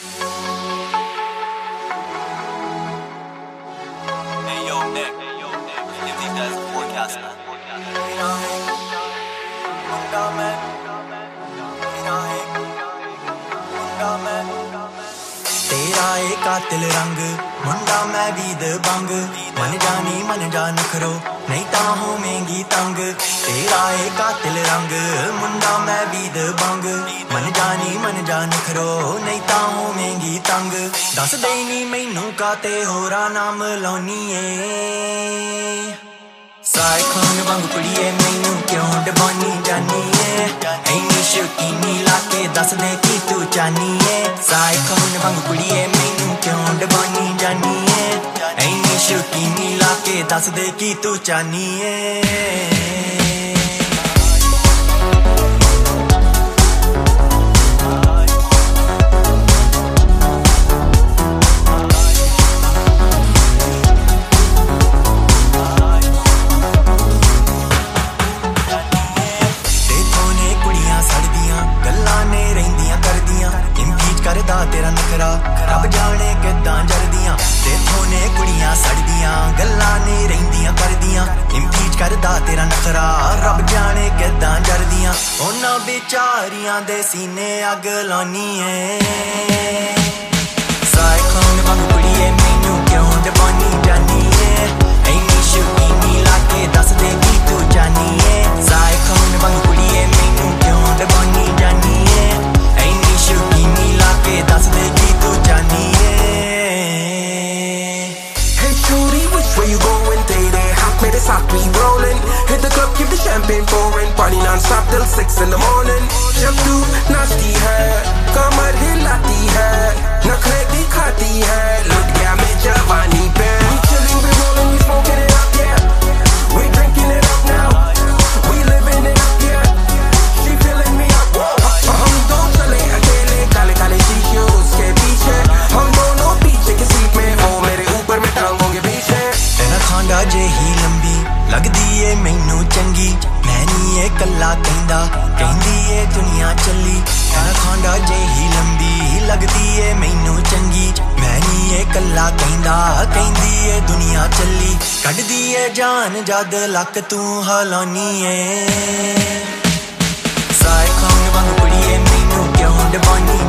तेरा ए कातिल रंग मुंडा मैं भी दबंग मन जानी मन जा नखरो नहीं ता होवेंगी तंग तेरा ए कातिल रंग मुंडा मैं भी दबंग मन जानी मन जा नखरो नहीं ता होवेंगी तंग दस देनी मैनू काते होरा नाम लाउनी ए साए खून वांग कुड़िए मैनू क्यों डबानी जानी है ऐनी शौकीनी लाके दस दे की तू चाहनी है साए खून वांग कुड़िए मैनू क्यों डबानी जानी है ऐनी शौकीनी लाके दस दे की तू चाहनी है करदा तेरा नखरा रब जाने किदां जरदियां तेथों ने कुड़ियां सड़दियां गल्लां नहीं रहिंदियां करदियां इम्पीच करदा तेरा नखरा रब जाने किदां जरदियां उन्हां बेचारियां दे सीने अग लानी है साए खून वांग कुड़िए मैनू क्यों डबानी जानी है ऐनी शौकीनी लाके दस दे की तू जानी है साए खून वांग कुड़िए मैनू क्यों डबानी जानी है ऐनी शौकीनी लाके दस दे की तू जानी है Hey shorty, which way you going? Day day hot, made it hot, we rolling. Hit the club, keep the champagne pouring. Party non-stop till 6 in the morning. जब तू नाचती है कमर हिलाती है नखरे दिखाती है लुट गया मैं जवानी पे We chilling, we rolling, we smoking it up, yeah We drinking it up now We living it up, yeah She filling me up, whoa हम दो चले अकेले काले काले शीशे उसके पीछे हम दोनों पीछे की सीट में वो मेरे ऊपर में टांगों के पीछे तेरा खांडा जे ही लंबी लगदी ए मैनू चंगी मैं नी ए कल्ला कहंदा कहंदी ए दुनिया चली तेरा खांडा जे ही लंबी लगदी ए मैनू चंगी मैं नी ए कल्ला कहंदा कहंदी ए दुनिया चली कड्डदी ए जान जद लक तू हलानी ए साए खून वांग कुड़िए मैनू क्यों डबानी